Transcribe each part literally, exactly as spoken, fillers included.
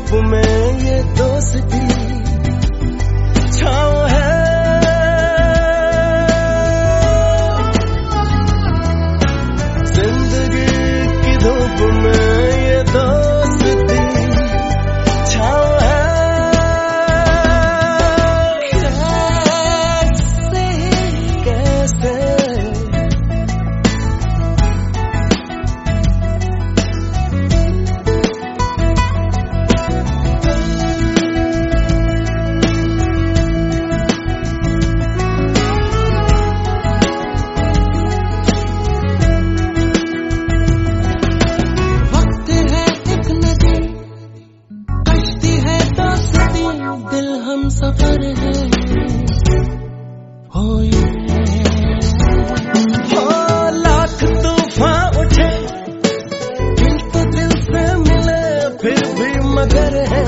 धूप में ये दोस्ती छाँव है। जिंदगी की धूप में ये दोस्ती छाँव है। कैसे दिल हम सफर है हो ये हो लाख तूफान उठे दिल तो दिल से मिले फिर भी मगर है।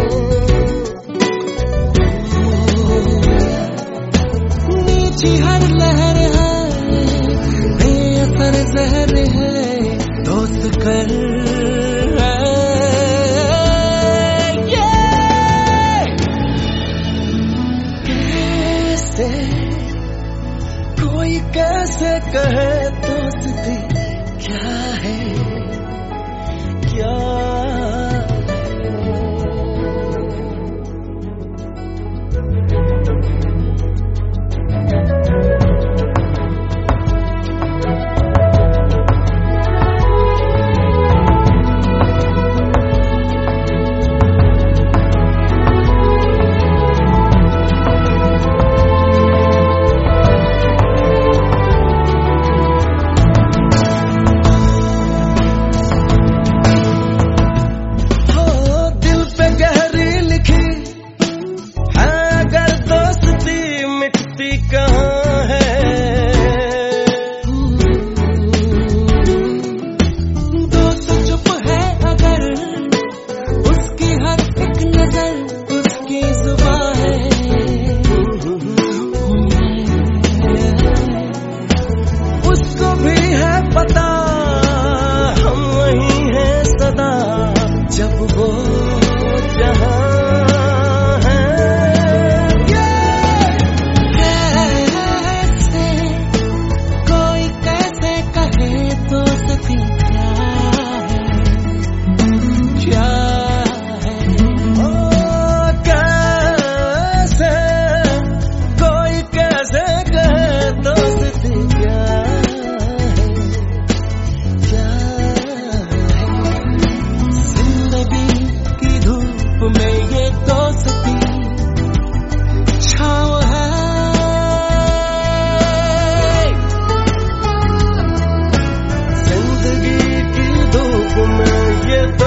नीची हर लहर है बेअसर जहर है दोस्त कर कोई कैसे कहे दोस्ती क्या है क्या कहाँ है दोस्त चुप है अगर उसकी हर एक नजर उसकी जुबान है। उसको भी है पता हम वही हैं सदा जब वो जहाँ ये